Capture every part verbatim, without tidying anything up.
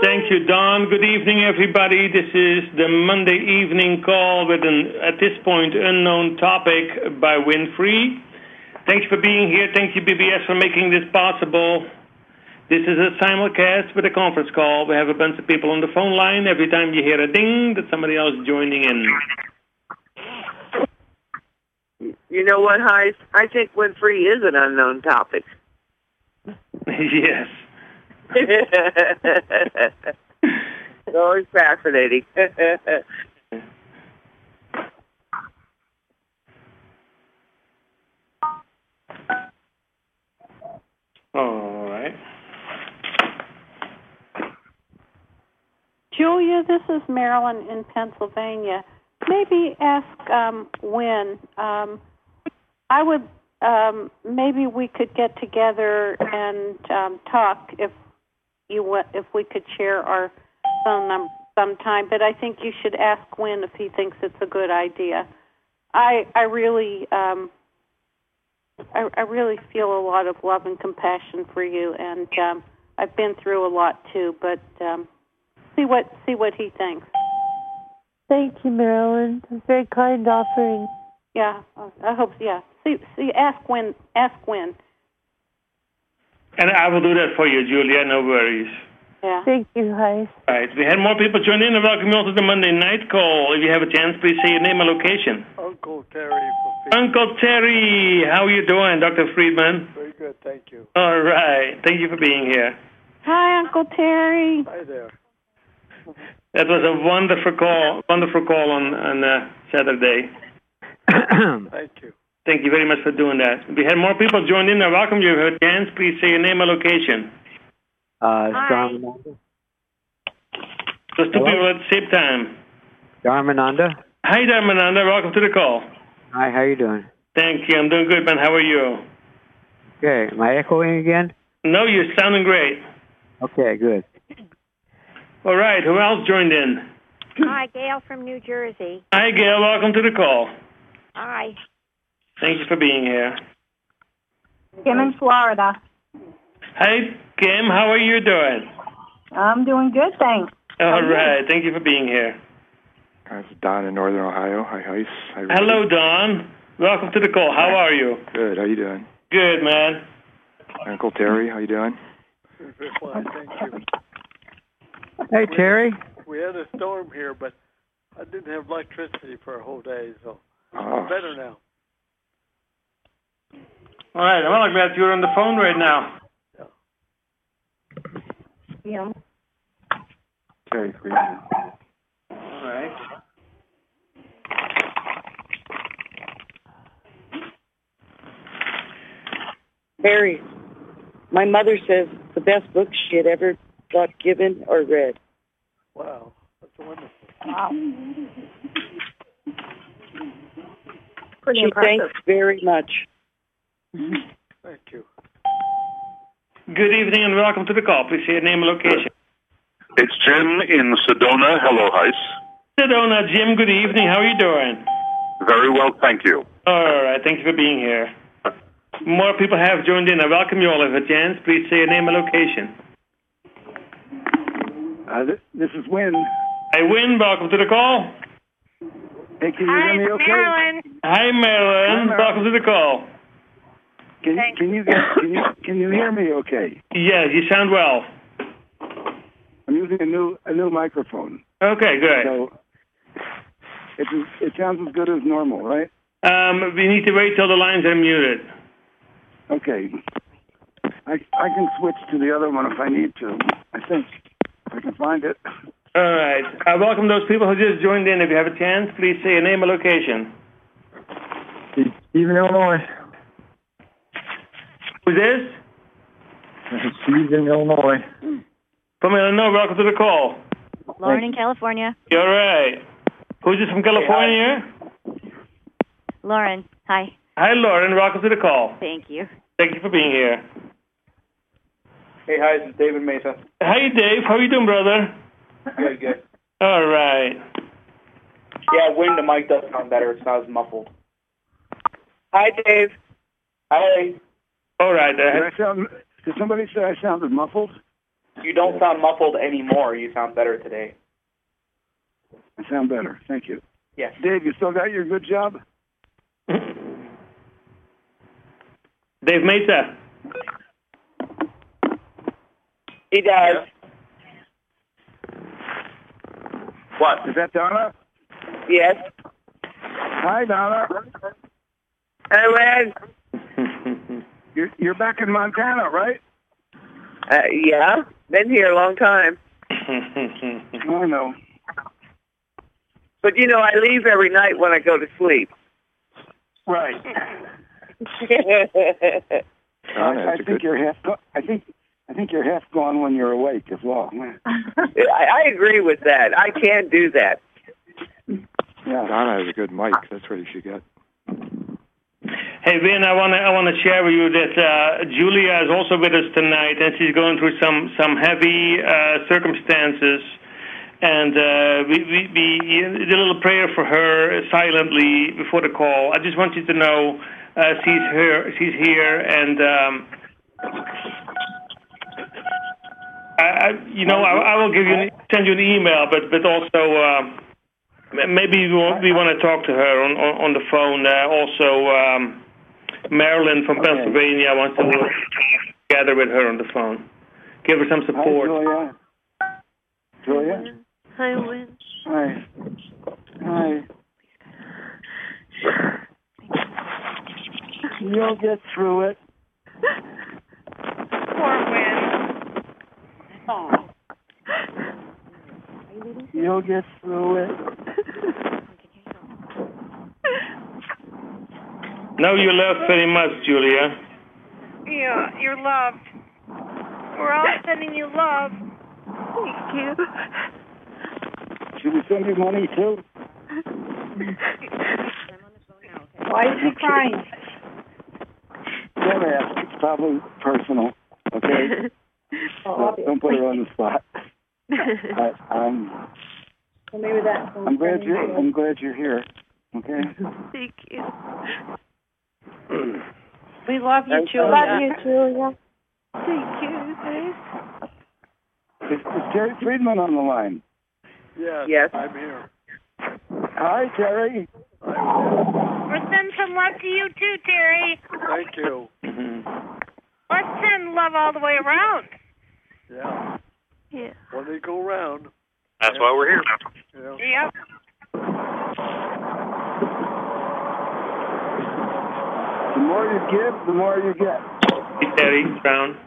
Thank you, Don. Good evening, everybody. This is the Monday evening call with an, at this point, unknown topic by Winfrey. Thanks for being here. Thank you, B B S, for making this possible. This is a simulcast with a conference call. We have a bunch of people on the phone line. Every time you hear a ding, that's somebody else joining in. You know what, Heis? I think Winfrey is an unknown topic. Yes. It's always fascinating. All right. Julia, this is Marilyn in Pennsylvania. Maybe ask um, Wynn. Um, I would, um, maybe we could get together and um, talk if you w- if we could share our phone number sometime. But I think you should ask Wynn if he thinks it's a good idea. I I really um, I, I really feel a lot of love and compassion for you, and um, I've been through a lot too. But um, see what see what he thinks. Thank you, Marilyn. It's a very kind offering. Yeah, I hope. Yeah, see, see, ask Wynn. Ask Wynn. And I will do that for you, Julia. No worries. Yeah. Thank you, Heis. All right. We had more people join in, and welcome you all to the Monday night call. If you have a chance, please say your name and location. Uncle Terry. For Uncle Terry, how are you doing, Doctor Friedman? Very good, thank you. All right. Thank you for being here. Hi, Uncle Terry. Hi there. That was a wonderful call, wonderful call on, on uh, Saturday. Thank you. Thank you very much for doing that. We had more people join in. I welcome you. If you have a chance, please say your name and location. Uh, Hi. John Those two Hello? people at the same time. Dharmananda. Hi, Dharmananda. Welcome to the call. Hi, how you doing? Thank you. I'm doing good, man. How are you? Okay, am I echoing again? No, you're sounding great. Okay, good. All right. Who else joined in? Hi, Gail from New Jersey. Hi, Gail. Welcome to the call. Hi. Thank you for being here. Kim in Florida. Hi, Kim. How are you doing? I'm doing good, thanks. All right. Thank you for being here. Hi, this is Don in Northern Ohio. Hi, Heis. Hi, Ricky. Hello, Don. Welcome to the call. How are you? Good. How you doing? Good, man. Uncle Terry, how you doing? Very fine, thank you. Hey, Terry. We had a storm here, but I didn't have electricity for a whole day, so Oh. I'm better now. All right. Well, I'm glad you're on the phone right now. Yeah. Terry Friedman. All right. Harry, my mother says the best book she had ever got given or read. Wow, that's wonderful. Wow. Pretty She impressive. thanks very much. Thank you. Good evening and welcome to the call. Please say your name and location. It's Jim in Sedona. Hello, Heis. Sedona, Jim, good evening. How are you doing? Very well, thank you. All right. Thank you for being here. More people have joined in. I welcome you all. If a chance, please say your name and location. Uh, this, this is Wynn. Hi, Wynn. Welcome to the call. Hey, can you Hi, hear me okay? Marilyn. Hi, Marilyn. Welcome to the call. Can, Thanks. can you get, can you can you hear me okay? Yes, you sound well. I'm using a new a new microphone, Okay, good. so it it sounds as good as normal, right? Um, we need to wait till the lines are muted. Okay. I I can switch to the other one if I need to. I think if I can find it. All right. I welcome those people who just joined in. If you have a chance, please say your name and location. Steve in Illinois. Who's this? Steve in Illinois. From Illinois. Welcome to the call. Lauren in California. You're all right. Who's this from California? Lauren, hi. Hi, Lauren. Welcome to the call. Thank you. Thank you for being here. Hey, hi, this is David Mesa. Hi, Dave. How you doing, brother? Good, good. All right. Yeah, when the mic does sound better, it's not as muffled. Hi, Dave. Hi. All right. Did Uh, I sound? Did somebody say I sounded muffled? you don't sound muffled anymore. You sound better today. I sound better. Thank you. Yes. Dave, you still got your good job? Dave Mesa. He does. What? Is that Donna? Yes. Hi, Donna. Hey, man. You're, you're back in Montana, right? Uh, yeah. Been here a long time. I know. But, you know, I leave every night when I go to sleep. Right. Donna, I, I that's a think good. you're half. Go- I think. I think you're half gone when you're awake as well. I, I agree with that. I can't do that. Yeah. Donna has a good mic. That's what you should get. Hey, Vin, I want to I want to share with you that uh, Julia is also with us tonight, and she's going through some some heavy uh, circumstances. And uh, we, we, we did a little prayer for her silently before the call. I just want you to know uh, she's here. She's here, and um, I, I, you know, I, I will give you an, send you an email, but but also uh, maybe we want, we want to talk to her on on, on the phone. Uh, also, um, Marilyn from Okay. Pennsylvania wants to work together with her on the phone. Give her some support. Hi, Julia. Julia. Hi, Win. Hi. Hi. You'll get through it. Poor Win. Oh. You'll get through it. No, you love very much, Julia. Yeah, you're loved. We're all sending you love. Thank you. Should we send you money too? Why is he crying? Don't ask. It's probably personal. Okay. Oh, So don't put her on the spot. I, I'm. Well, maybe that's. I'm glad you're. I'm glad you're here. Okay. Thank you. We love you, Thank you. Julia. Love you, Julia. Thank you, guys. Is, is Terry Friedman on the line? Yes, Yes. I'm here. Hi, Terry. We're sending some love to you too, Terry. Thank you. Let's send love all the way around. Yeah. Yeah. When they go round. That's why we're here. Yeah. Yep. The more you give, the more you get. Hey, Terry Brown.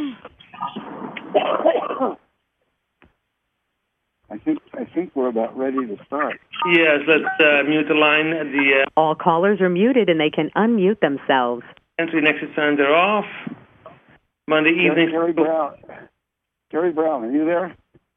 I think. I think we're about ready to start. Yes, let's uh, mute the line. The uh, All callers are muted and they can unmute themselves. entry and exit signs are off. Monday Yes, evening. Terry Brown. Terry Brown, are you there?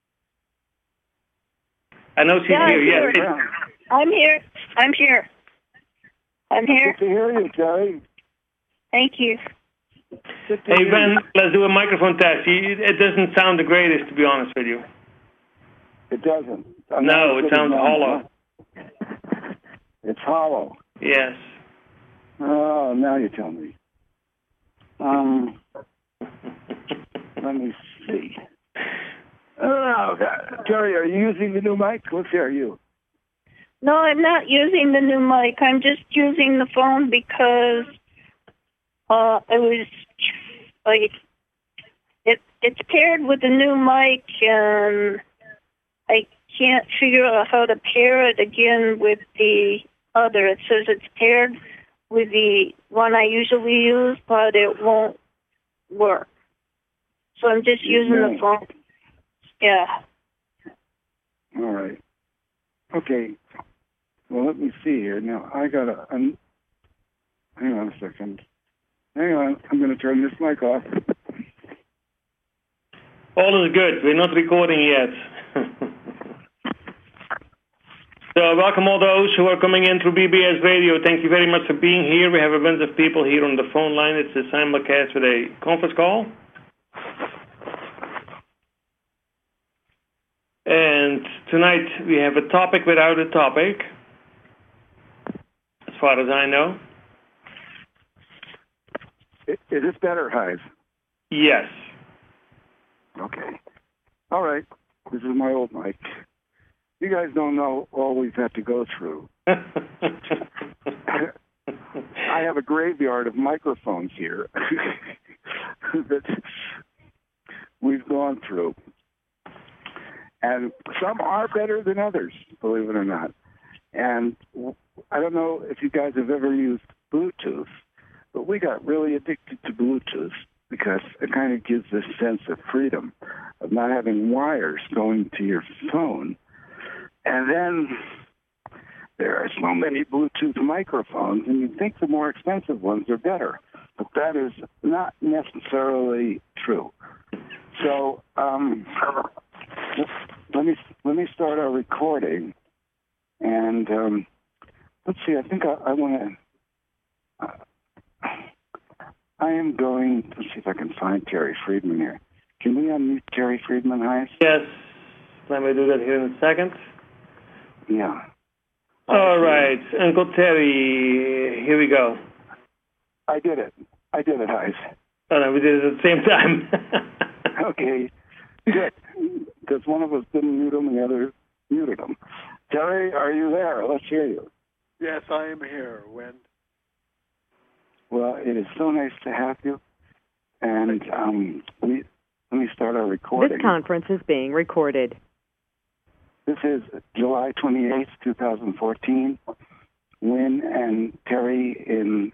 I know she's Yeah, here. I'm Yes. here. I'm here. I'm here. I'm here. Good to hear you, Terry. Thank you. Good to Hey, hear Ben, you. let's do a microphone test. You- It doesn't sound the greatest, to be honest with you. It doesn't. I'm No, not it as good sounds as mine, hollow. huh? It's hollow. Yes. Oh, now you tell me. Um, let me see. Oh, God. Terry, are you using the new mic? Let's hear you. No, I'm not using the new mic. I'm just using the phone because uh, I was like, it it's paired with the new mic, and I can't figure out how to pair it again with the other. It says it's paired with the one I usually use, but it won't work. So I'm just using the phone. Yeah. All right. Okay. Well, let me see here. Now, I got to... Um, hang on a second. Hang on. I'm going to turn this mic off. All is good. We're not recording yet. So welcome all those who are coming in through B B S Radio. Thank you very much for being here. We have a bunch of people here on the phone line. It's a simulcast with a conference call. And tonight we have a topic without a topic, as far as I know. Is this better, Hive? Yes. Okay. All right. This is my old mic. You guys don't know all we've had to go through. I have a graveyard of microphones here that we've gone through. And some are better than others, believe it or not. And I don't know if you guys have ever used Bluetooth, but we got really addicted to Bluetooth because it kind of gives this sense of freedom of not having wires going to your phone. And then there are so many Bluetooth microphones, and you think the more expensive ones are better, but that is not necessarily true. So um, let me let me start our recording, and um, let's see. I think I, I want to. Uh, I am going. Let's see if I can find Terry Friedman here. Can we unmute Terry Friedman, Heis? Yes. Let me do that here in a second. Yeah. All right, Uncle Terry, here we go. I did it. I did it, Heis. Oh, no, we did it at the same time. Okay, good. Because one of us didn't mute him, the other muted him. Terry, are you there? Let's hear you. Yes, I am here, Win. Well, it is so nice to have you. And um, let me, let me start our recording. This conference is being recorded. This is July twenty-eighth, twenty fourteen. Win and Terry in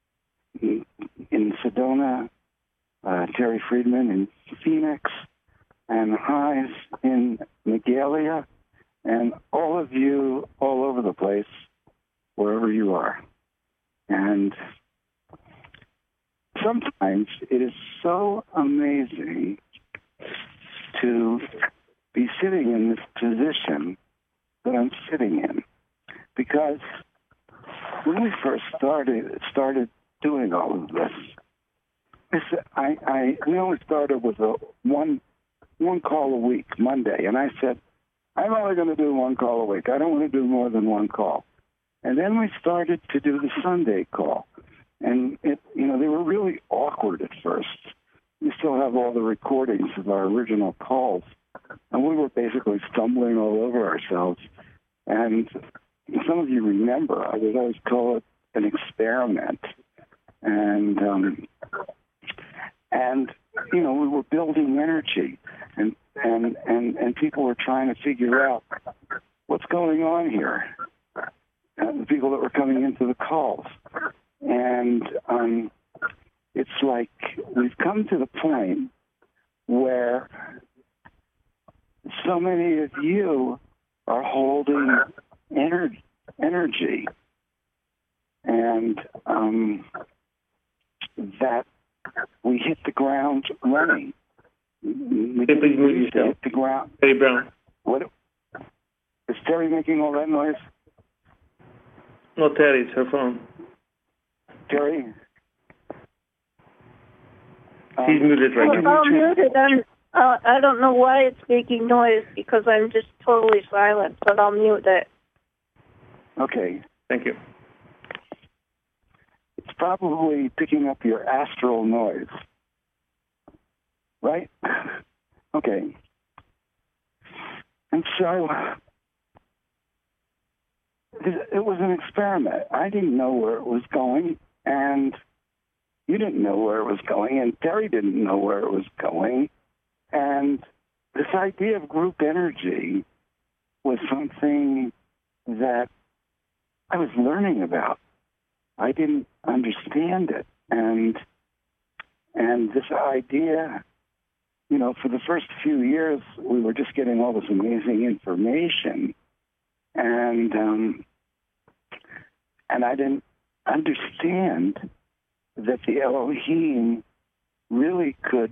in Sedona, uh, Terry Friedman in Phoenix, and Heis in Magalia, and all of you all over the place, wherever you are. And sometimes it is so amazing to be sitting in this position that I'm sitting in, because when we first started started doing all of this, this I, I we only started with a one one call a week, Monday, and I said, I'm only going to do one call a week. I don't want to do more than one call. And then we started to do the Sunday call, and it you know they were really awkward at first. We still have all the recordings of our original calls. And we were basically stumbling all over ourselves. And some of you remember, I would always call it an experiment. And, um, and you know, we were building energy. And, and, and, and people were trying to figure out what's going on here. Uh, the people that were coming into the calls. And um, it's like we've come to the point where so many of you are holding ener- energy, and um, that we hit the ground running. We Hey, please move yourself. hit the ground. Terry Brown. What is Terry making all that noise? No, Terry, it's her phone. Terry, She's um, muted right Well, now. I'll mute it. I'm, uh, I don't know why it's making noise because I'm just totally silent, but I'll mute it. Okay. Thank you. It's probably picking up your astral noise, right? Okay. And so it was an experiment. I didn't know where it was going, and you didn't know where it was going, and Terry didn't know where it was going. And this idea of group energy was something that I was learning about. I didn't understand it. And and this idea, you know, for the first few years, we were just getting all this amazing information. And um, and I didn't understand that the Elohim really could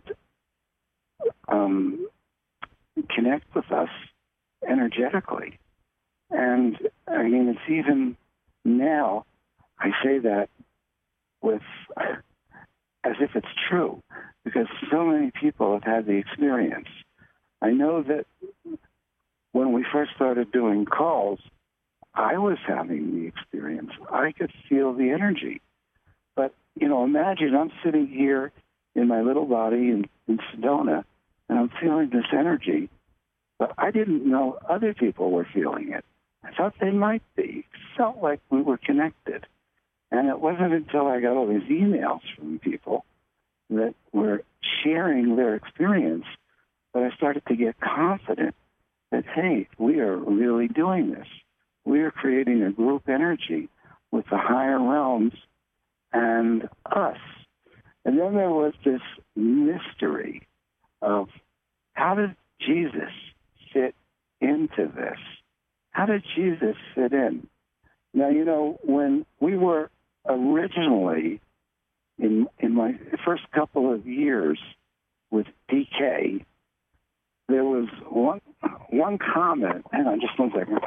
um, connect with us energetically. And I mean, it's even now, I say that with as if it's true, because so many people have had the experience. I know that when we first started doing calls, I was having the experience. I could feel the energy. But, you know, imagine I'm sitting here in my little body in, in Sedona, and I'm feeling this energy, but I didn't know other people were feeling it. I thought they might be. It felt like we were connected. And it wasn't until I got all these emails from people that were sharing their experience that I started to get confident that, hey, we are really doing this. We are creating a group energy with the higher realms and us. And then there was this mystery of how did Jesus fit into this? How did Jesus fit in? Now, you know, when we were originally, in in my first couple of years with D K, there was one one comment. Hang on just one second.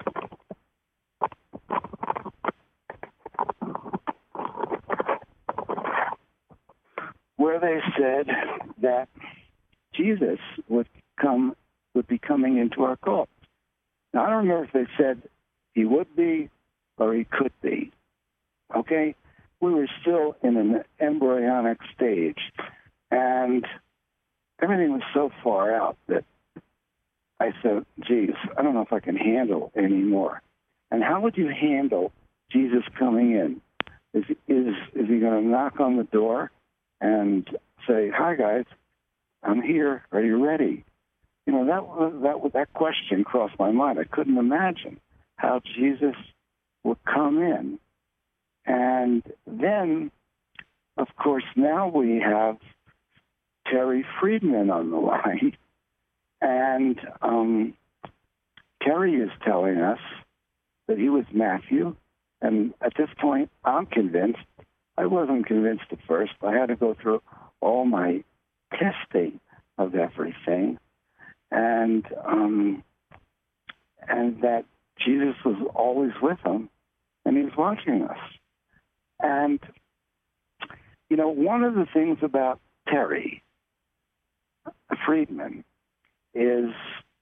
Where they said that Jesus would come would be coming into our cult. Now, I don't remember if they said he would be or he could be. Okay? We were still in an embryonic stage, and everything was so far out that I said, geez, I don't know if I can handle anymore. And how would you handle Jesus coming in? Is, is, is he going to knock on the door and say, hi, guys, I'm here. Are you ready? You know, that was, that was, that question crossed my mind. I couldn't imagine how Jesus would come in. And then, of course, now we have Terry Friedman on the line. And um, Terry is telling us that he was Matthew. And at this point, I'm convinced. I wasn't convinced at first. I had to go through all my testing of everything. And um, and that Jesus was always with him, and he was watching us. And, you know, one of the things about Terry Friedman is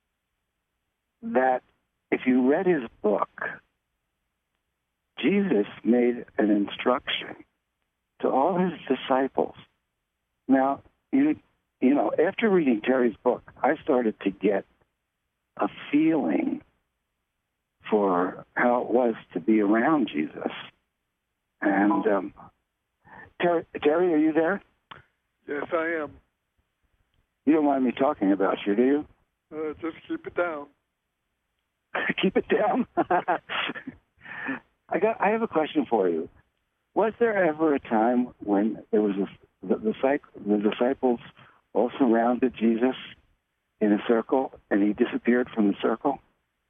that if you read his book, Jesus made an instruction to all his disciples. Now, you, you know, after reading Terry's book, I started to get a feeling for how it was to be around Jesus. And um, Terry, Terry, are you there? Yes, I am. You don't mind me talking about you, do you? Uh, just keep it down. Keep it down. I got. I have a question for you. Was there ever a time when there was a, the, the, the disciples all surrounded Jesus in a circle, and he disappeared from the circle?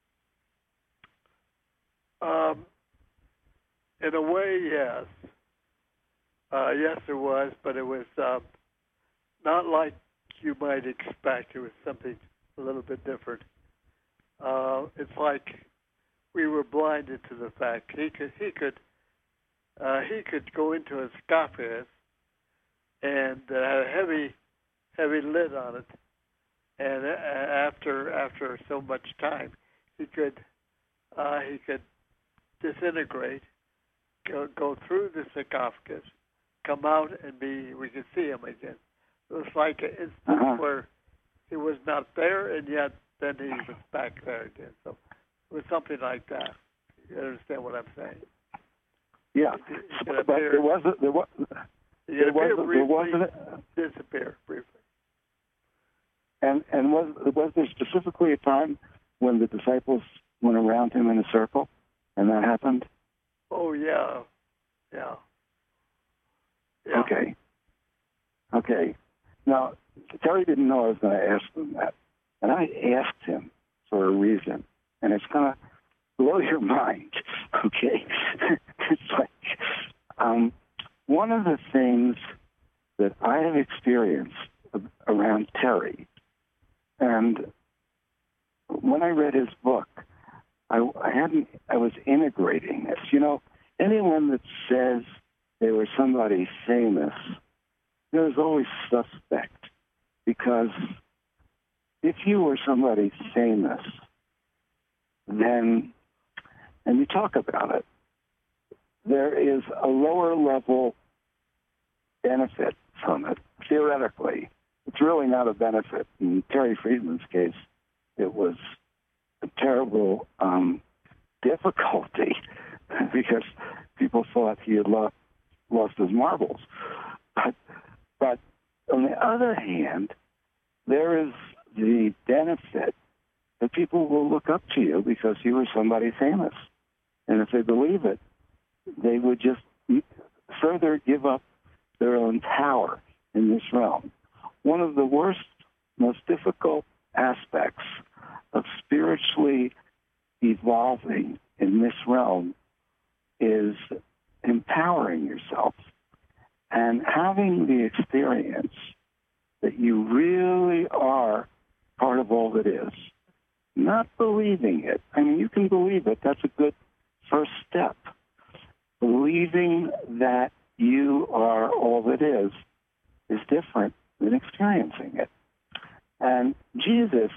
Um, in a way, yes. Uh, yes, it was, but it was um, not like you might expect. It was something a little bit different. Uh, it's like we were blinded to the fact he could he could uh, he could go into a sarcophagus and uh, had a heavy heavy lid on it, and uh, after after so much time, he could uh, he could disintegrate, go, go through the sarcophagus, come out, and be we could see him again. It was like an instance uh-huh. where he was not there, and yet then he was back there again. So it was something like that. You understand what I'm saying? Yeah, he, he but there was a, there was there was briefly, there wasn't disappear briefly. And and was was there specifically a time when the disciples went around him in a circle, and that happened? Oh yeah, yeah. yeah. Okay. Okay. Now Terry didn't know I was going to ask him that, and I asked him for a reason, and it's going to blow your mind. Okay. It's like um, one of the things that I have experienced around Terry. And when I read his book, I, I hadn't. I was integrating this. You know, anyone that says they were somebody famous, there's always suspect, because if you were somebody famous, then, and you talk about it, there is a lower level benefit from it, theoretically. It's really not a benefit. In Terry Friedman's case, it was a terrible um, difficulty because people thought he had lost, lost his marbles. But, but on the other hand, there is the benefit that people will look up to you because you were somebody famous. And if they believe it, they would just further give up their own power in this realm. One of the worst, most difficult aspects of spiritually evolving in this realm is empowering yourself and having the experience that you really are part of all that is. Not believing it. I mean, you can believe it. That's a good first step. Believing that you are all that is is different than experiencing it. And Jesus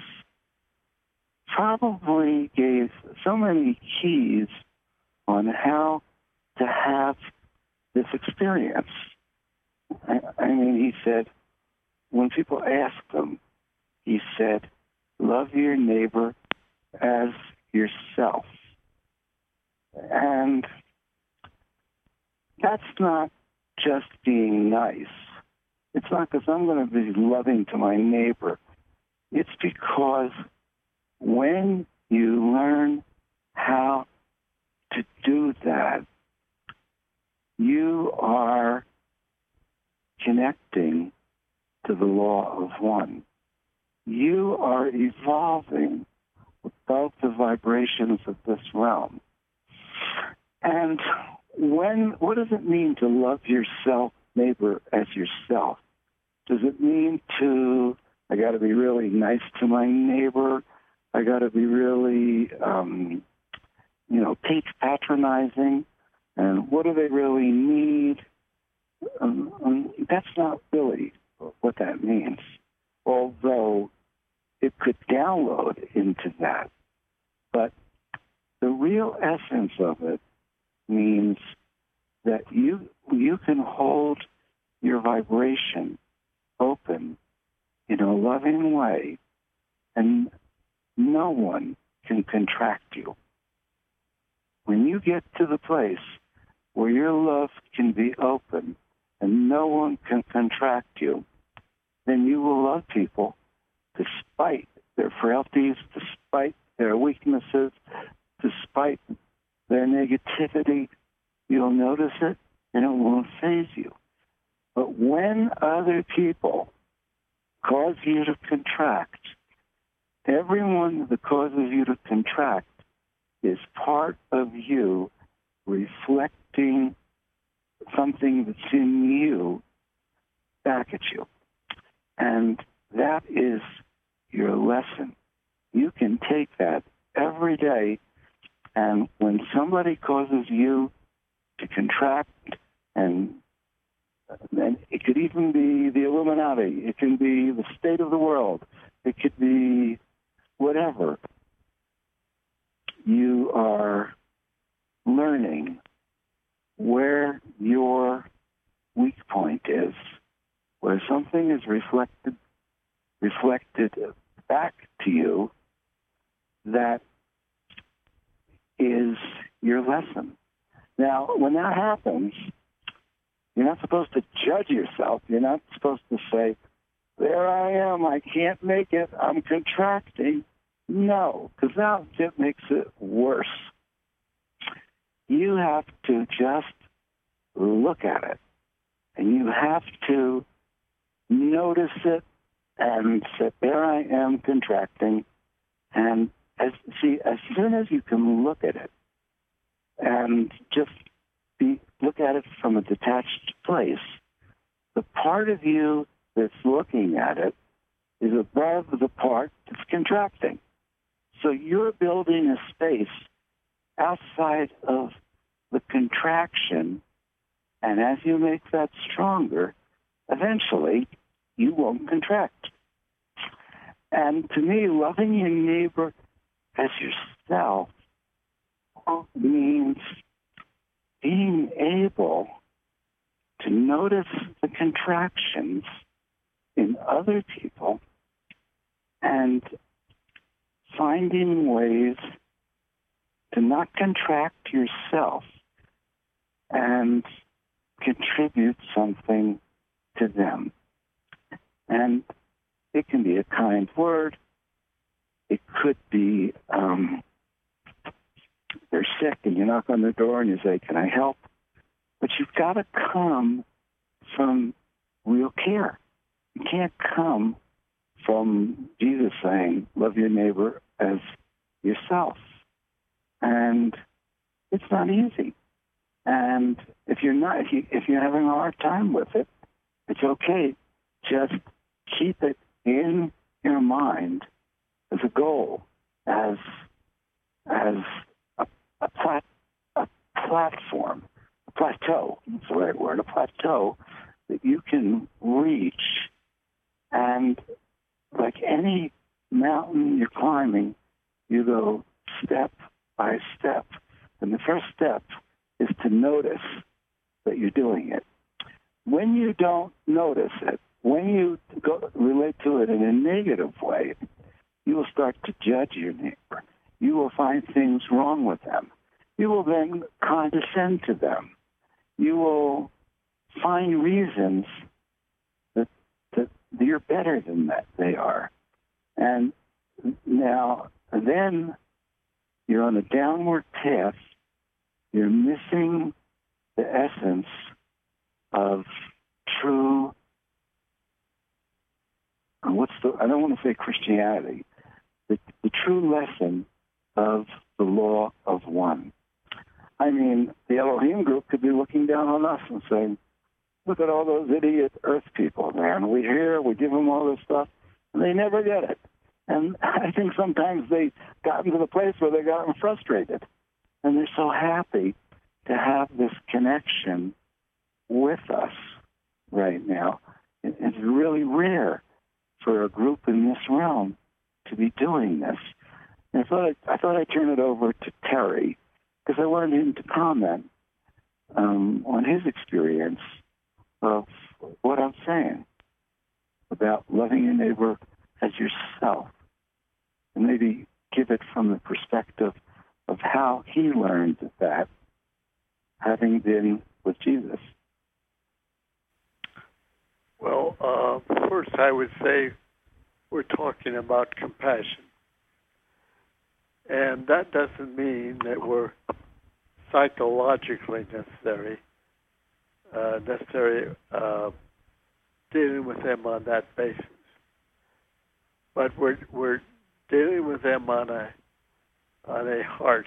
probably gave so many keys on how to have this experience. I, I mean, he said, when people asked him, he said, love your neighbor as yourself. And that's not just being nice. It's not because I'm going to be loving to my neighbor. It's because when you learn how to do that, you are connecting to the law of one. You are evolving above the vibrations of this realm. And when, what does it mean to love yourself, neighbor, as yourself? Does it mean to, I got to be really nice to my neighbor? I got to be really, um, you know, patronizing? And what do they really need? Um, um, that's not really what that means, although it could download into that. But the real essence of it means that you you can hold your vibration open in a loving way, and no one can contract you. When you get to the place where your love can be open and no one can contract you, then you will love people despite their frailties, despite their weaknesses, despite their negativity. You'll notice it and it won't faze you. But when other people cause you to contract, everyone that causes you to contract is part of you reflecting something that's in you back at you. And that is your lesson. You can take that every day, and when somebody causes you to contract, and and it could even be the Illuminati, it can be the state of the world, it could be whatever, you are learning where your weak point is, where something is reflected reflected back to you that is your lesson. Now, when that happens, you're not supposed to judge yourself. You're not supposed to say, there I am, I can't make it, I'm contracting. No, because that just makes it worse. You have to just look at it, and you have to notice it and say, there I am contracting. And as see, as soon as you can look at it and just be, look at it from a detached place, the part of you that's looking at it is above the part that's contracting. So you're building a space outside of the contraction, and as you make that stronger, eventually you won't contract. And to me, loving your neighbor as yourself means being able to notice the contractions in other people and finding ways to not contract yourself and contribute something to them. And it can be a kind word. It could be um, they're sick and you knock on the door and you say, can I help? But you've got to come from real care. You can't come from Jesus saying, love your neighbor as yourself. And it's not easy. And if you're not, if, you, if you're having a hard time with it, it's okay. Just keep it in your mind as a goal, as as a, a, plat, a platform, a plateau. That's the right word, a plateau that you can reach. And like any mountain you're climbing, you go step by step. And the first step is to notice that you're doing it. When you don't notice it, when you go, relate to it in a negative way, you will start to judge your neighbor. You will find things wrong with them. You will then condescend to them. You will find reasons that, that you're better than that they are. And now, then you're on a downward path. You're missing the essence of true, what's the, I don't want to say Christianity, the, the true lesson of the law of one. I mean, the Elohim group could be looking down on us and saying, look at all those idiot earth people, man. We hear, we give them all this stuff, and they never get it. And I think sometimes they got into the place where they got frustrated. And they're so happy to have this connection with us right now. It's really rare for a group in this realm to be doing this. And I thought I'd, I thought I'd turn it over to Terry, because I wanted him to comment um, on his experience of what I'm saying about loving your neighbor as yourself, and maybe give it from the perspective of how he learned that, having been with Jesus. Well, uh, first I would say we're talking about compassion. And that doesn't mean that we're psychologically necessary, uh, necessary uh, dealing with them on that basis. But we're we're dealing with them on a on a heart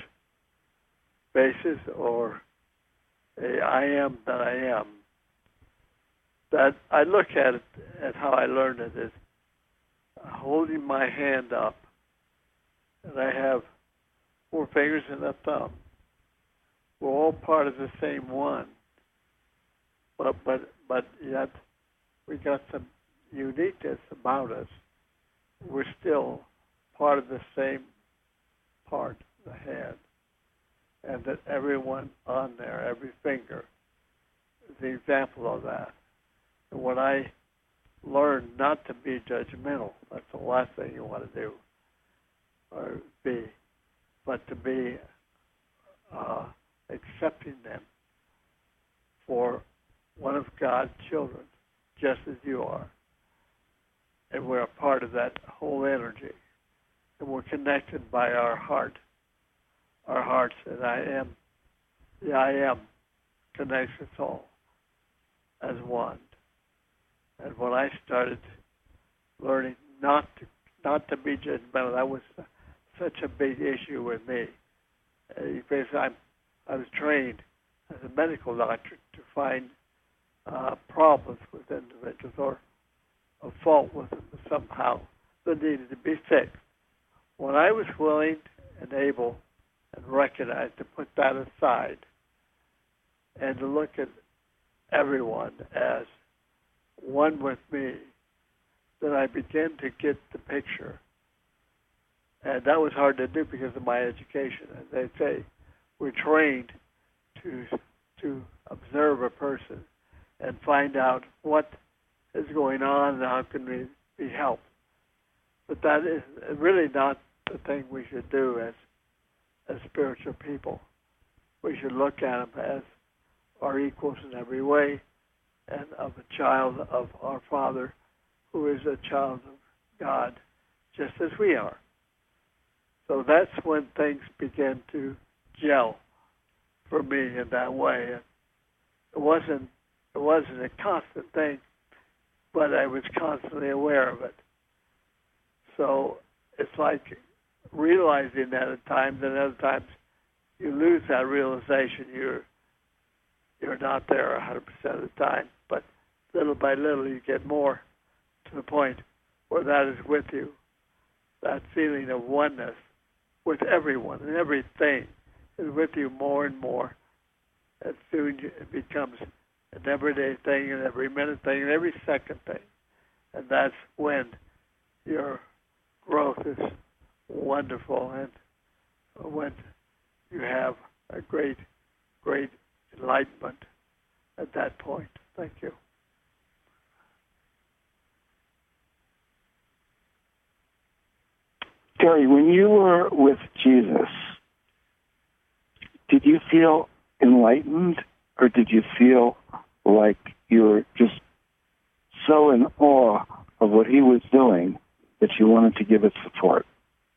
basis, or a I am that I am. That I look at it at how I learned it is holding my hand up, and I have four fingers and a thumb. We're all part of the same one, but but but yet we got some uniqueness about us. We're still part of the same part, the hand, and that everyone on there, every finger, is the example of that. And when I learned not to be judgmental, that's the last thing you want to do, or be, but to be uh, accepting them for one of God's children, just as you are. And we're a part of that whole energy. And we're connected by our heart. Our hearts, and I am, the I am connects us all as one. And when I started learning not to not to be judgmental, that was such a big issue with me. Uh, because I'm, I was trained as a medical doctor to find uh, problems with individuals or a fault with them somehow that needed to be fixed. When I was willing and able and recognized to put that aside and to look at everyone as one with me, then I began to get the picture. And that was hard to do because of my education. As they say, we're trained to to observe a person and find out what is going on and how can we be helped. But that is really not the thing we should do as as spiritual people. We should look at them as our equals in every way, and of a child of our Father, who is a child of God, just as we are. So that's when things begin to gel for me in that way. And it wasn't it wasn't a constant thing, but I was constantly aware of it. So it's like realizing that at times, and other times you lose that realization. You're you're not there one hundred percent of the time, but little by little you get more to the point where that is with you. That feeling of oneness with everyone and everything is with you more and more. And soon it becomes an everyday thing, and every minute thing, and every second thing. And that's when your growth is wonderful, and when you have a great, great enlightenment at that point. Thank you. Terry, when you were with Jesus, did you feel enlightened, or did you feel like you were just so in awe of what he was doing that you wanted to give it support?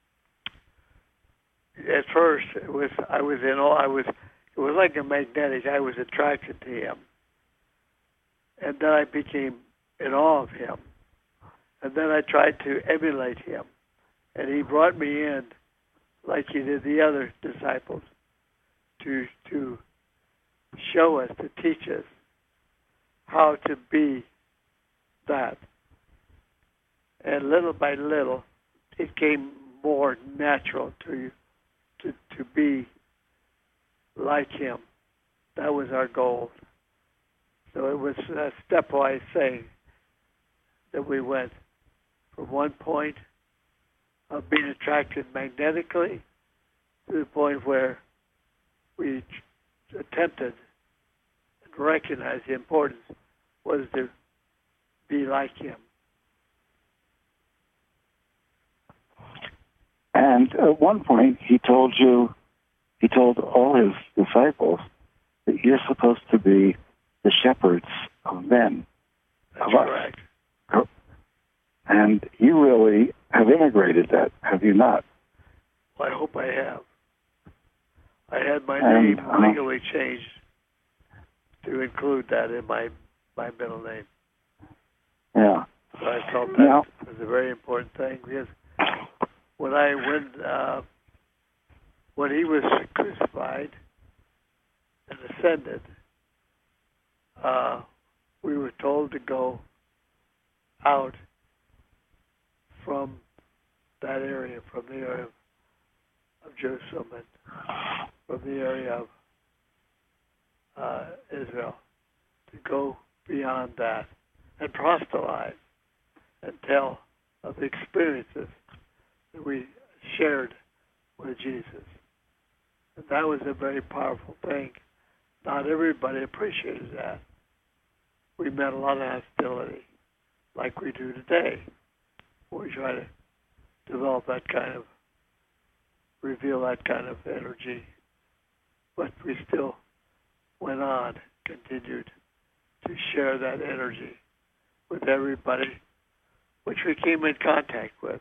At first, it was I was in awe. I was it was like a magnetic. I was attracted to him, and then I became in awe of him, and then I tried to emulate him, and he brought me in, like he did the other disciples, to to show us, to teach us how to be that. And little by little, it came more natural to you to, to be like him. That was our goal. So it was a stepwise thing that we went from one point of being attracted magnetically to the point where we attempted and recognized the importance was to be like him. And at one point, he told you, he told all his disciples that you're supposed to be the shepherds of men. That's of correct. Us. And you really have integrated that, have you not? Well, I hope I have. I had my and, name uh, legally changed to include that in my, my middle name. Yeah. So I felt that now, was a very important thing, because when I when uh, when he was crucified and ascended, uh, we were told to go out from that area, from the area of, of Jerusalem and from the area of uh, Israel, to go beyond that and proselytize and tell of the experiences that we shared with Jesus. And that was a very powerful thing. Not everybody appreciated that. We met a lot of hostility, like we do today. We try to develop that kind of, reveal that kind of energy. But we still went on, continued to share that energy with everybody which we came in contact with.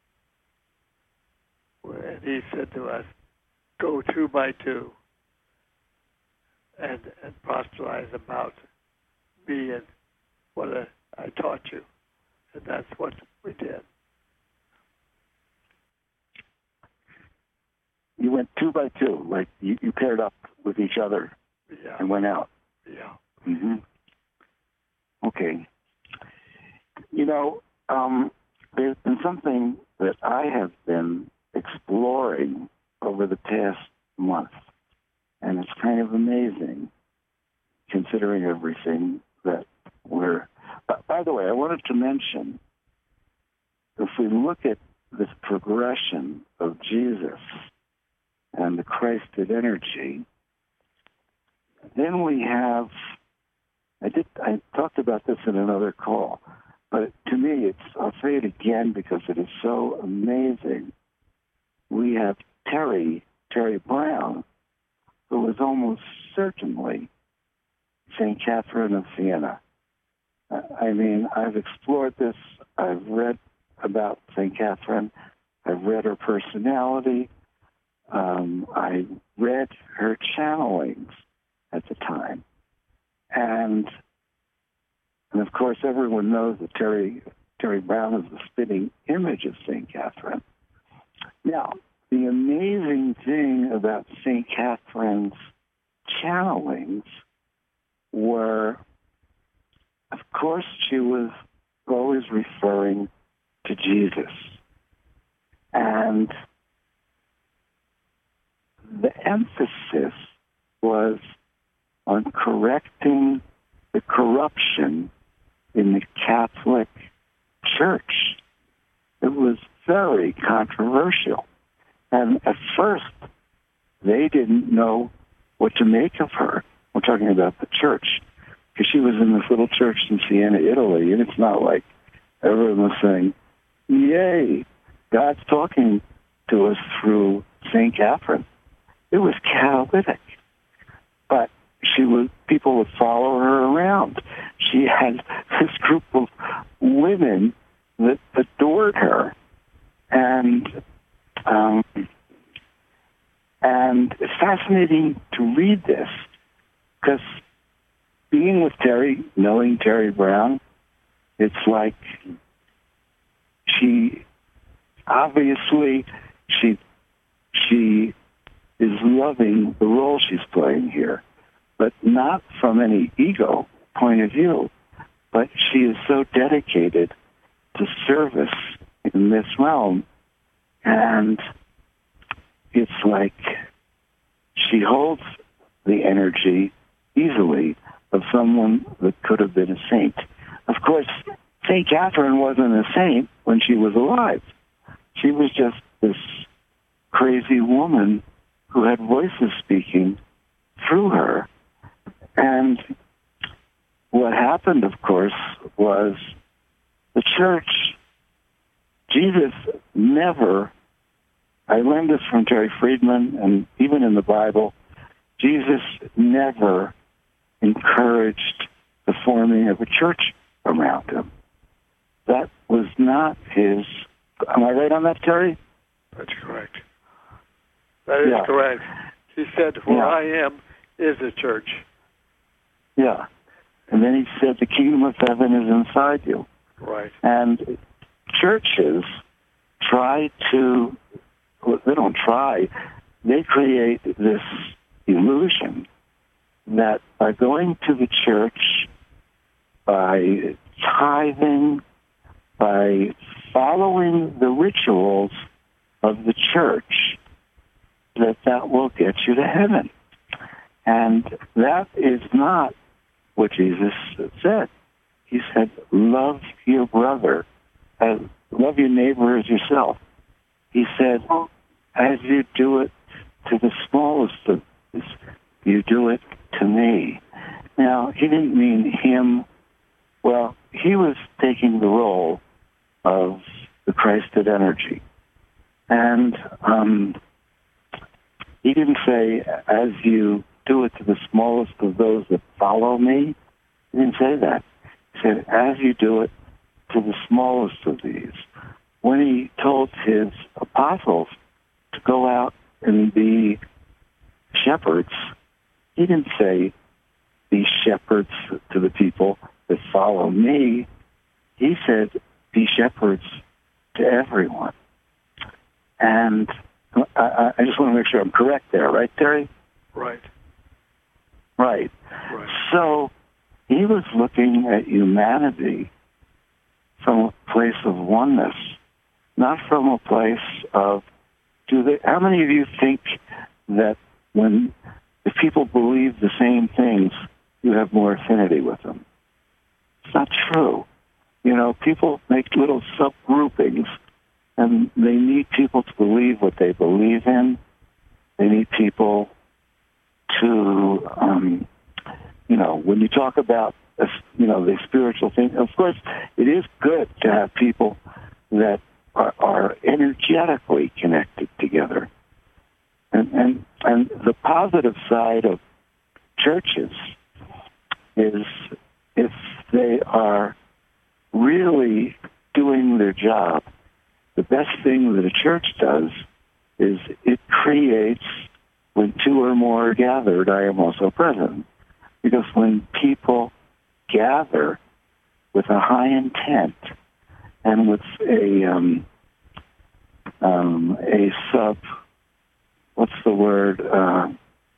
And he said to us, go two by two and, and proselytize about me and what I, I taught you. And that's what we did. You went two by two, like you, you paired up with each other yeah. and went out. Yeah. Mm-hmm. Okay. You know, um, there's been something that I have been exploring over the past month, and it's kind of amazing considering everything that we're... But by the way, I wanted to mention, if we look at this progression of Jesus and the Christed energy, then we have... I did. I talked about this in another call, but to me, it's, I'll say it again because it is so amazing. we have Terry, Terry Brown, who was almost certainly Saint Catherine of Siena. I mean, I've explored this. I've read about Saint Catherine. I've read her personality. Um, I read her channelings at the time. And, and of course, everyone knows that Terry, Terry Brown is the spitting image of Saint Catherine. Now, the amazing thing about Saint Catherine's channelings were, of course, she was always referring to Jesus. And the emphasis was on correcting the corruption in the Catholic Church. It was very controversial. And at first, they didn't know what to make of her. We're talking about the church, because she was in this little church in Siena, Italy, and it's not like everyone was saying, yay, God's talking to us through Saint Catherine. It was catalytic. But she was, people would follow her around. She had this group of women that adored her. And um, and it's fascinating to read this, because being with Terry, knowing Terry Brown, it's like she, obviously, she she is loving the role she's playing here, but not from any ego point of view. But she is so dedicated to service in this realm, and it's like she holds the energy easily of someone that could have been a saint. Of course, Saint Catherine wasn't a saint when she was alive. She was just this crazy woman who had voices speaking through her. And what happened, of course, was the church, Jesus never, I learned this from Terry Friedman, and even in the Bible, Jesus never encouraged the forming of a church around him. That was not his, am I right on that, Terry? That's correct. That is yeah. correct. He said, where yeah. I am is a church. Yeah. And then he said, the kingdom of heaven is inside you. Right. And churches try to, well, they don't try, they create this illusion that by going to the church, by tithing, by following the rituals of the church, that that will get you to heaven. And that is not what Jesus said. He said, love your brother, as, love your neighbor as yourself. He said, as you do it to the smallest of these, you do it to me. Now, he didn't mean him. Well, he was taking the role of the Christed energy. And um, he didn't say, as you do it to the smallest of those that follow me. He didn't say that. He said, as you do it to the smallest of these. When he told his apostles to go out and be shepherds, he didn't say, be shepherds to the people that follow me. He said, be shepherds to everyone. And I, I just want to make sure I'm correct there, right, Terry? Right. Right. Right. So he was looking at humanity from a place of oneness, not from a place of, do they, how many of you think that when, if people believe the same things, you have more affinity with them? It's not true. You know, people make little subgroupings, and they need people to believe what they believe in. They need people to, um, you know, when you talk about, you know, the spiritual thing, of course, it is good to have people that are, are energetically connected together. And, and, and the positive side of churches is if they are really doing their job, the best thing that a church does is it creates, when two or more are gathered, I am also present. Because when people gather with a high intent and with a um, um, a sub, what's the word, uh,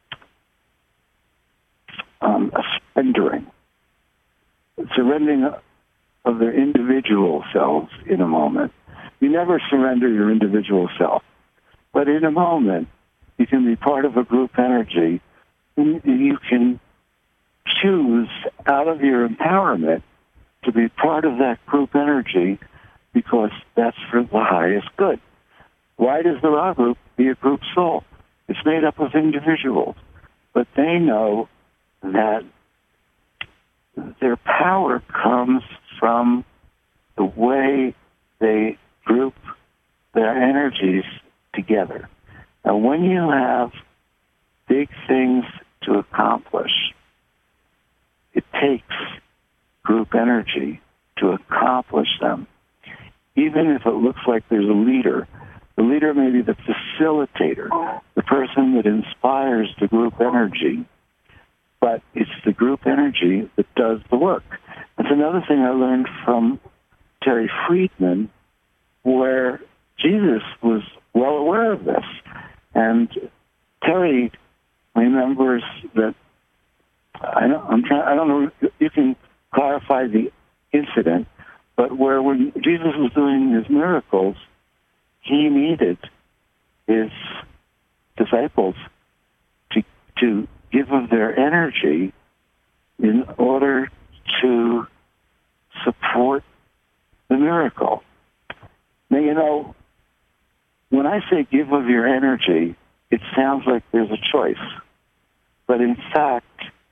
um, a surrendering, surrendering of their individual selves in a moment. You never surrender your individual self, but in a moment, you can be part of a group energy, and you can choose out of your empowerment to be part of that group energy because that's for the highest good. Why does the Ra group be a group soul? It's made up of individuals, but they know that their power comes from the way they group their energies together. And when you have big things to accomplish, it takes group energy to accomplish them. Even if it looks like there's a leader, the leader may be the facilitator, the person that inspires the group energy, but it's the group energy that does the work. That's another thing I learned from Terry Friedman, where Jesus was well aware of this. And Terry remembers that, I don't, I'm trying, I don't know, you can clarify the incident, but where when Jesus was doing his miracles, he needed his disciples to to give of their energy in order to support the miracle. Now, you know, when I say give of your energy, it sounds like there's a choice. But in fact,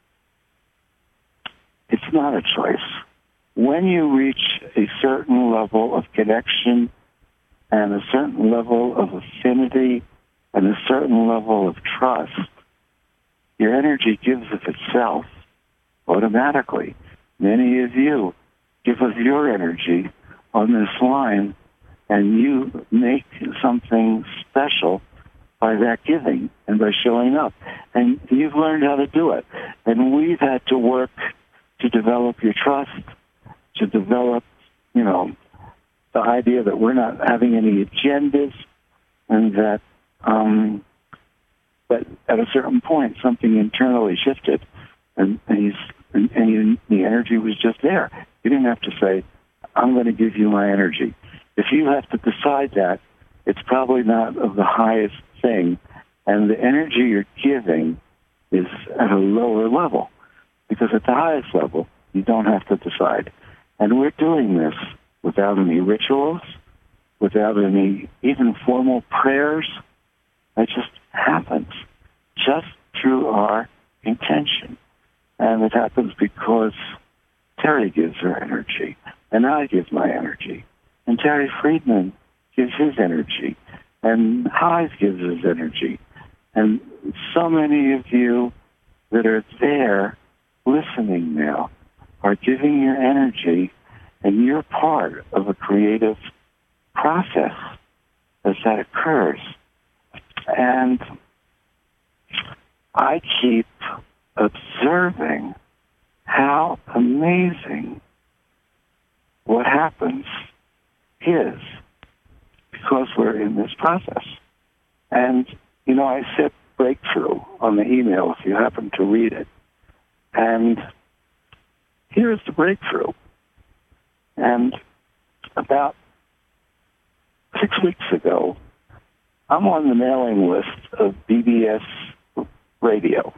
it's not a choice. When you reach a certain level of connection and a certain level of affinity and a certain level of trust, your energy gives of itself automatically. Many of you give of your energy on this line, and you make something special by that giving and by showing up. And you've learned how to do it. And we've had to work to develop your trust, to develop, you know, the idea that we're not having any agendas, and that um, but at a certain point something internally shifted, and, and, he's, and, and you, the energy was just there. You didn't have to say, I'm going to give you my energy. If you have to decide that, it's probably not of the highest thing, and the energy you're giving is at a lower level, because at the highest level, you don't have to decide. And we're doing this without any rituals, without any even formal prayers. It just happens, just through our intention. And it happens because Terry gives her energy, and I give my energy, and Terry Friedman gives his energy, and Heise gives his energy. And so many of you that are there listening now are giving your energy, and you're part of a creative process as that occurs. And I keep observing how amazing what happens is, because we're in this process. And, you know, I said breakthrough on the email if you happen to read it. And here's the breakthrough. And about six weeks ago, I'm on the mailing list of B B S Radio.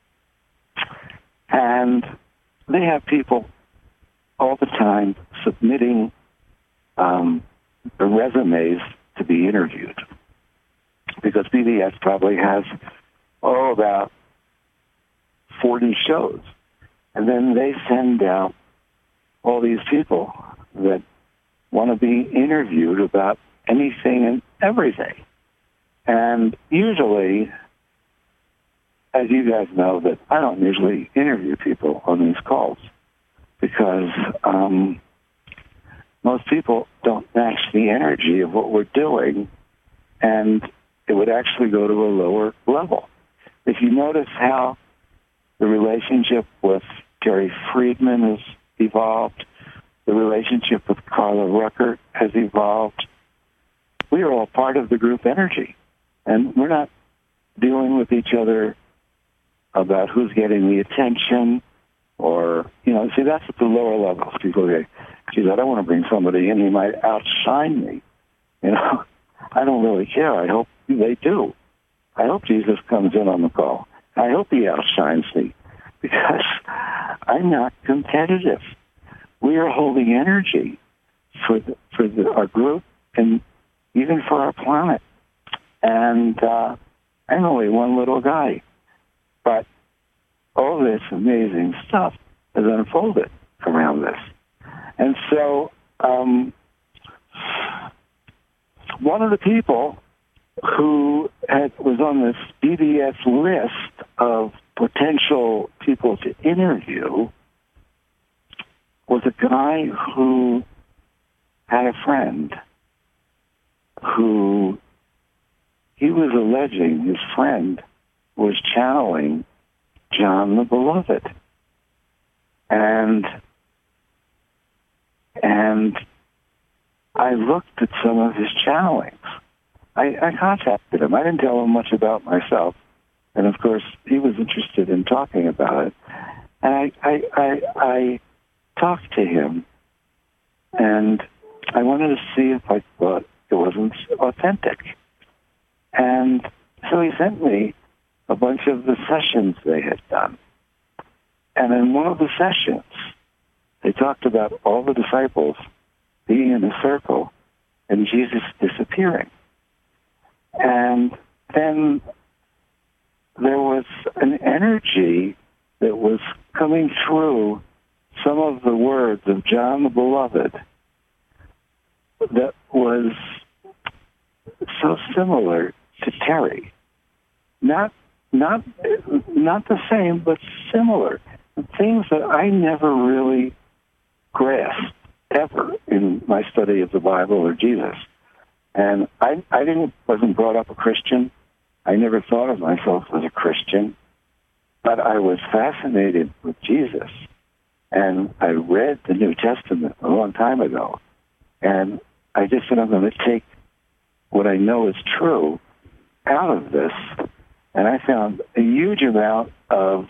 And they have people all the time submitting um, the resumes to be interviewed. Because B B S probably has, oh, about forty shows. And then they send out all these people that want to be interviewed about anything and everything. And usually, as you guys know, that I don't usually interview people on these calls because um, most people don't match the energy of what we're doing, and it would actually go to a lower level. If you notice how the relationship with Terry Friedman has evolved, the relationship with Carla Rucker has evolved, we are all part of the group energy, and we're not dealing with each other about who's getting the attention or, you know, see, that's at the lower levels. People say, geez, I don't want to bring somebody in, he might outshine me. You know, I don't really care. I hope they do. I hope Jesus comes in on the call. I hope he outshines me because I'm not competitive. We are holding energy for the, for the, our group and even for our planet. And uh, I'm only one little guy. But all this amazing stuff has unfolded around this. And so um, one of the people who had, was on this B B S list of potential people to interview was a guy who had a friend who he was alleging his friend was channeling John the Beloved. And and I looked at some of his channelings. I, I contacted him. I didn't tell him much about myself. And, of course, he was interested in talking about it. And I, I, I, I talked to him, and I wanted to see if I thought it wasn't authentic. And so he sent me a bunch of the sessions they had done. And in one of the sessions, they talked about all the disciples being in a circle and Jesus disappearing. And then there was an energy that was coming through some of the words of John the Beloved that was so similar to Terry. Not not not the same, but similar. Things that I never really grasped ever in my study of the Bible or Jesus. And I, I didn't wasn't brought up a Christian. I never thought of myself as a Christian, but I was fascinated with Jesus. And I read the New Testament a long time ago. And I just said, I'm going to take what I know is true out of this. And I found a huge amount of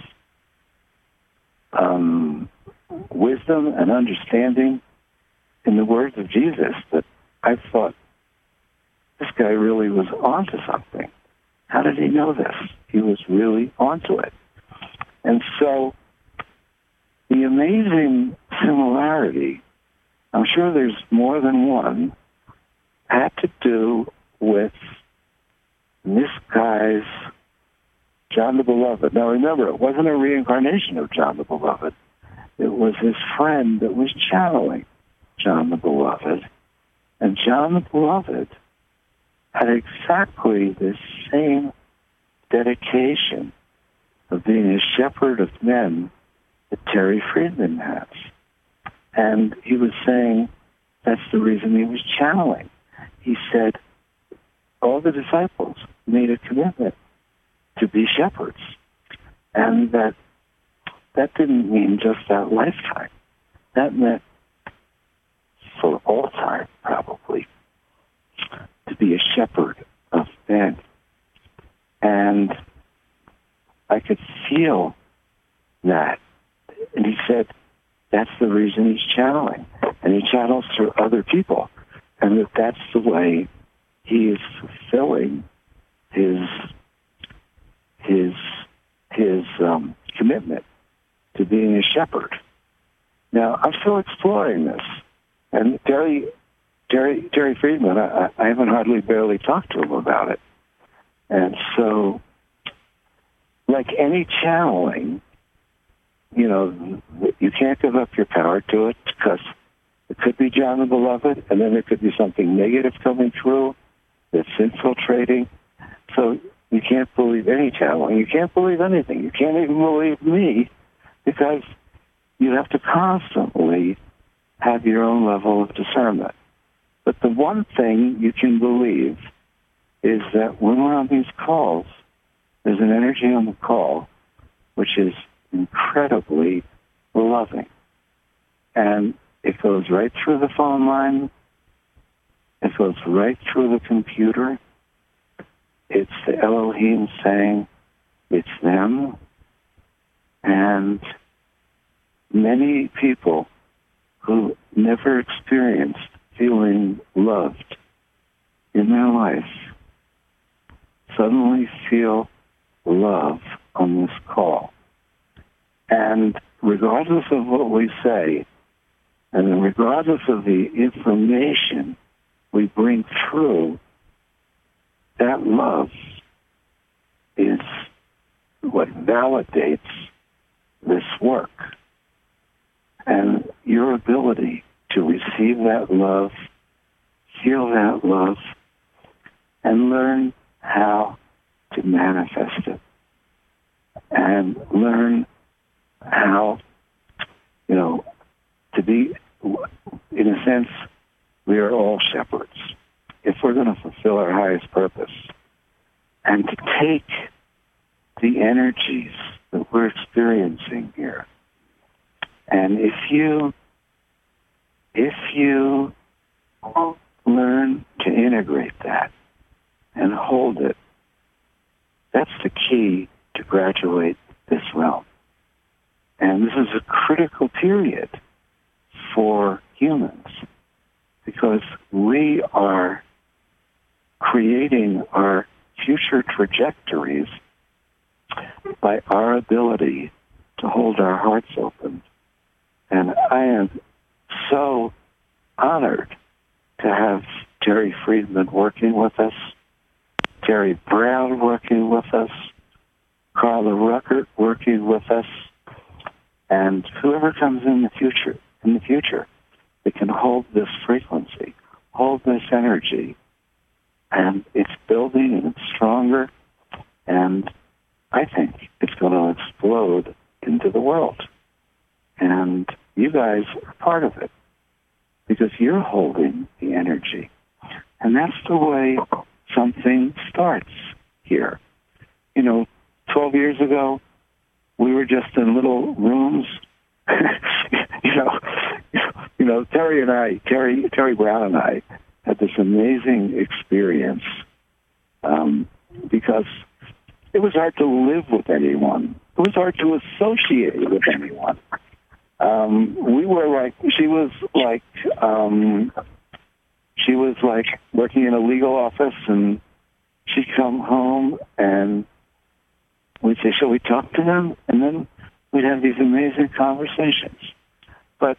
um, wisdom and understanding in the words of Jesus that I thought, this guy really was onto something. How did he know this? He was really onto it. And so the amazing similarity, I'm sure there's more than one, had to do with this guy's John the Beloved. Now remember, it wasn't a reincarnation of John the Beloved. It was his friend that was channeling John the Beloved. And John the Beloved had exactly the same dedication of being a shepherd of men that Terry Friedman has. And he was saying that's the reason he was channeling. He said all the disciples made a commitment to be shepherds. And that that didn't mean just that lifetime. That meant for all time, probably, to be a shepherd of men. And I could feel that. And he said, that's the reason he's channeling. And he channels through other people. And that that's the way he is fulfilling his his his um, commitment to being a shepherd. Now, I'm still exploring this. And Terry, Terry, Terry Friedman, I, I haven't hardly barely talked to him about it. And so, like any channeling, you know, you can't give up your power to it because It could be John the Beloved, and then there could be something negative coming through that's infiltrating. So you can't believe any channeling. You can't believe anything. You can't even believe me, because you have to constantly have your own level of discernment. But the one thing you can believe is that when we're on these calls, there's an energy on the call which is incredibly loving. And it goes right through the phone line. It goes right through the computer. It's the Elohim saying it's them. And many people who never experienced feeling loved in their life suddenly feel love on this call. And regardless of what we say, and regardless of the information we bring through, that love is what validates this work. And your ability to receive that love, feel that love, and learn how to manifest it. And learn how, you know, to be, in a sense, we are all shepherds. If we're going to fulfill our highest purpose, and to take the energies that we're experiencing here, and if you, if you learn to integrate that and hold it, that's the key to graduate this realm. And this is a critical period for humans, because we are creating our future trajectories by our ability to hold our hearts open. And I am so honored to have Terry Friedman working with us, Terry Brown working with us, Carla Ruckert working with us, and whoever comes in the future, in the future, that can hold this frequency, hold this energy, and it's building and it's stronger, and I think it's going to explode into the world. And you guys are part of it, because you're holding the energy. And that's the way something starts here. You know, twelve years ago, we were just in little rooms. you know, you know, Terry and I, Terry, Terry Brown and I, had this amazing experience um, because it was hard to live with anyone. It was hard to associate with anyone. Um, we were like, she was like, um, she was like working in a legal office, and she'd come home and we'd say, shall we talk to them? And then we'd have these amazing conversations. But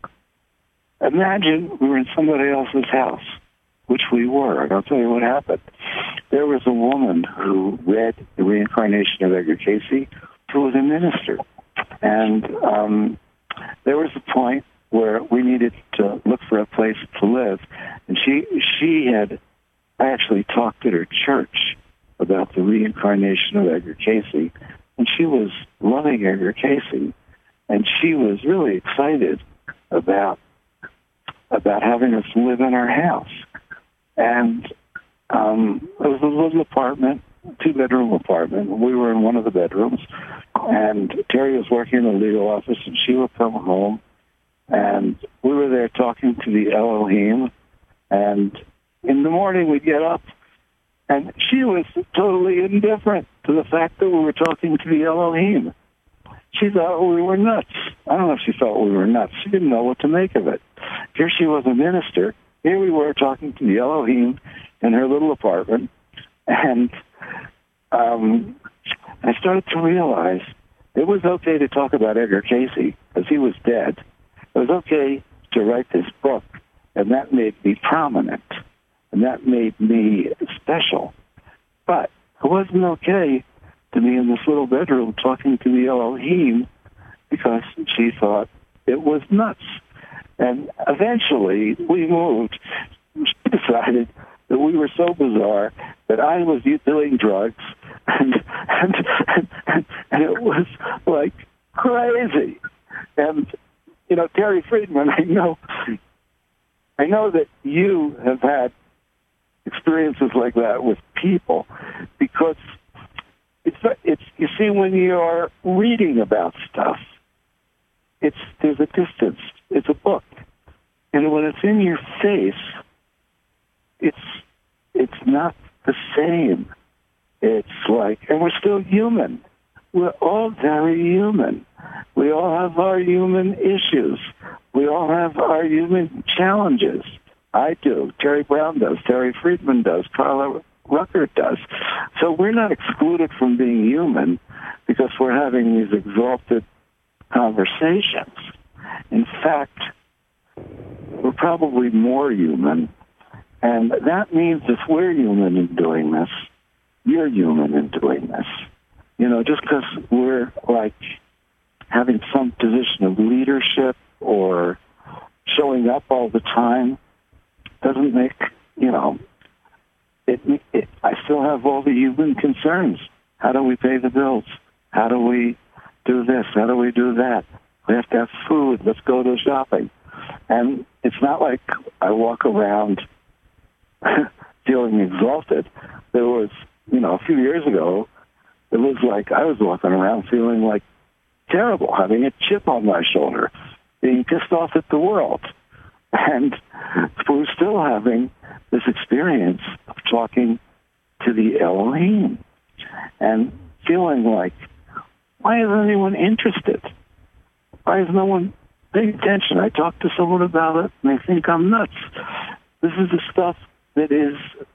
imagine we were in somebody else's house, which we were, and I'll tell you what happened. There was a woman who read The Reincarnation of Edgar Cayce, who was a minister. And um, there was a point where we needed to look for a place to live. And she she had actually talked at her church about the reincarnation of Edgar Cayce. And she was loving Edgar Cayce. And she was really excited about about having us live in her house. And um, it was a little apartment, two-bedroom apartment. We were in one of the bedrooms. And Terry was working in the legal office, and she would come home. And we were there talking to the Elohim. And in the morning, we'd get up, and she was totally indifferent to the fact that we were talking to the Elohim. She thought we were nuts. I don't know if she thought we were nuts. She didn't know what to make of it. Here she was a minister. Here we were talking to the Elohim in her little apartment. And um, I started to realize it was okay to talk about Edgar Cayce because he was dead. It was okay to write this book, and that made me prominent, and that made me special. But it wasn't okay to be in this little bedroom talking to the Elohim because she thought it was nuts. And eventually, we moved. She decided that we were so bizarre that I was doing drugs, and and and, and it was like crazy. And you know, Terry Friedman, I know, I know that you have had experiences like that with people, because it's it's you see, when you're reading about stuff, it's there's a distance. It's a book, and when it's in your face, it's it's not the same. It's like, and we're still human. We're all very human. We all have our human issues. We all have our human challenges. I do. Terry Brown does. Terry Friedman does. Carla Rucker does. So we're not excluded from being human because we're having these exalted conversations. In fact, we're probably more human. And that means if we're human in doing this, you're human in doing this. You know, just because we're like having some position of leadership or showing up all the time doesn't make, you know, it, it, I still have all the human concerns. How do we pay the bills? How do we do this? How do we do that? We have to have food. Let's go to shopping. And it's not like I walk around feeling exalted. There was, you know, a few years ago, it was like I was walking around feeling like terrible, having a chip on my shoulder, being pissed off at the world. And we're still having this experience of talking to the Elohim and feeling like, why isn't anyone interested? Why is no one paying attention? I talk to someone about it, and they think I'm nuts. This is the stuff that is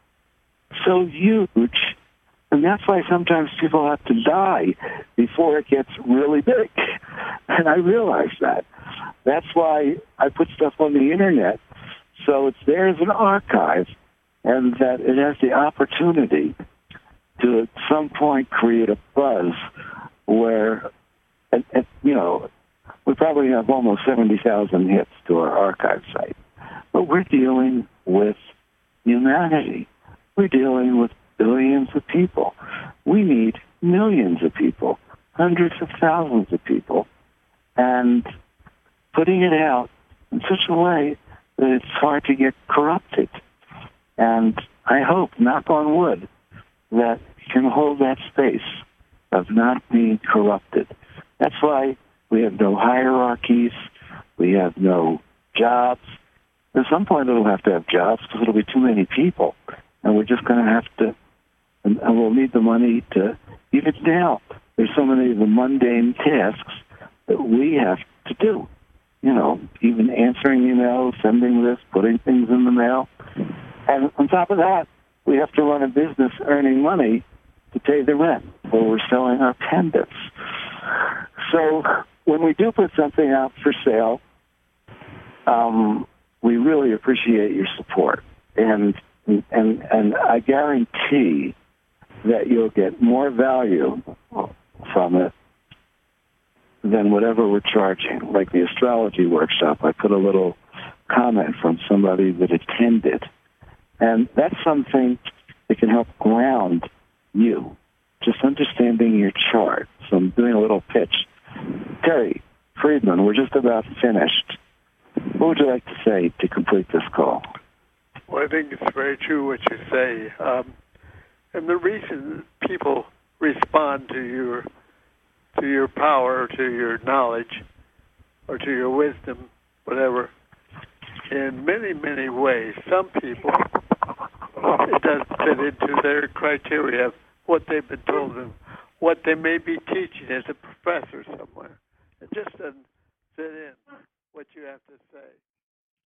so huge, and that's why sometimes people have to die before it gets really big. And I realize that. That's why I put stuff on the internet, so it's there as an archive, and that it has the opportunity to at some point create a buzz where, and, and, you know, we probably have almost seventy thousand hits to our archive site. But we're dealing with humanity. We're dealing with billions of people. We need millions of people, hundreds of thousands of people, and putting it out in such a way that it's hard to get corrupted. And I hope, knock on wood, that you can hold that space of not being corrupted. That's why we have no hierarchies. We have no jobs. At some point, it'll have to have jobs because it'll be too many people. And we're just going to have to, and, and we'll need the money to, even now, there's so many of the mundane tasks that we have to do. You know, even answering emails, sending this, putting things in the mail. And on top of that, we have to run a business earning money to pay the rent, or we're selling our pendants. So when we do put something out for sale, um, we really appreciate your support. And and and I guarantee that you'll get more value from it than whatever we're charging. Like the astrology workshop, I put a little comment from somebody that attended. And that's something that can help ground you, just understanding your chart. So I'm doing a little pitch. Terry Friedman, we're just about finished. What would you like to say to complete this call? Well, I think it's very true what you say. Um, and the reason people respond to your to your power, to your knowledge, or to your wisdom, whatever, in many, many ways. Some people, it doesn't fit into their criteria of what they've been told and what they may be teaching as a professor somewhere.